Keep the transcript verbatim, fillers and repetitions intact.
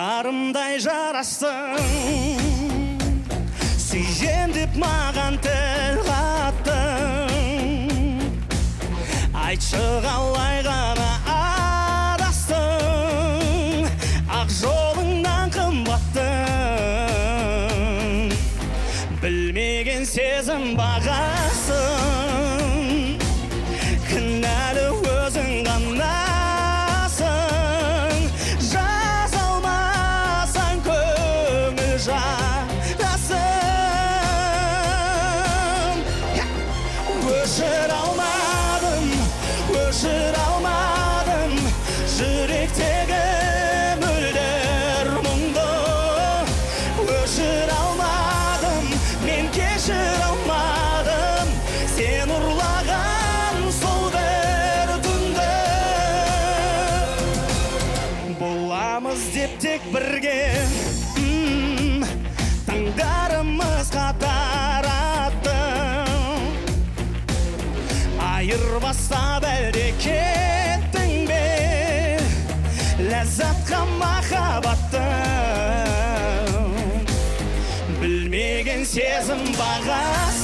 жарымдай жарастың, сүйем деп маған тіл қаттың. Айтшы қалай ғана адастың, ақ жолыңнан қымбаттың. Білмеген сезім бағасын, кінәлі өзің ғанасың. Жаза алмасаң көңіл жарасын. Өшір алмадым, өшір алмадым жүректегі мөлдір мұңды. Өшір алмадым, мен кешір алмадым сен ұрлаған сол бір түнді. Боламыз деп тек бірге, таңдарымыз қатар аттың. Айырбастап әлде кеттің бе ләззатқа махаббаттың. Білмеген сезім бағасы,